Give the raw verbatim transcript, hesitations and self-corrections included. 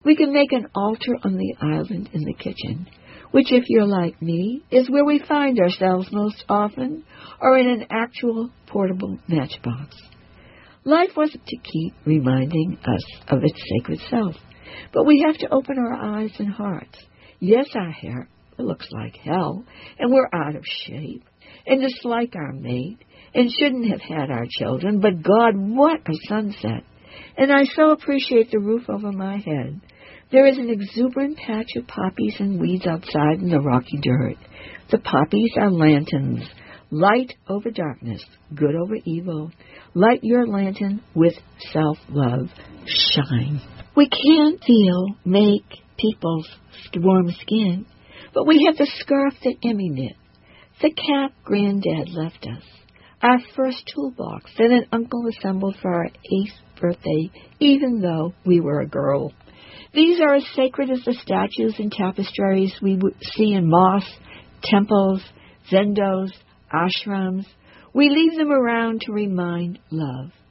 We can make an altar on the island in the kitchen, which, if you're like me, is where we find ourselves most often, or in an actual portable matchbox. Life wasn't to keep reminding us of its sacred self, but we have to open our eyes and hearts. Yes, our hair looks like hell, and we're out of shape, and dislike our mate, and shouldn't have had our children, but God, what a sunset! And I so appreciate the roof over my head. There is an exuberant patch of poppies and weeds outside in the rocky dirt. The poppies are lanterns. Light over darkness, good over evil. Light your lantern with self-love. Shine. We can't feel, make people's warm skin, but we have the scarf that Emmy knit, the cap Granddad left us, our first toolbox that an uncle assembled for our eighth birthday, even though we were a girl. These are as sacred as the statues and tapestries we see in mosques, temples, zendos, ashrams. We leave them around to remind love.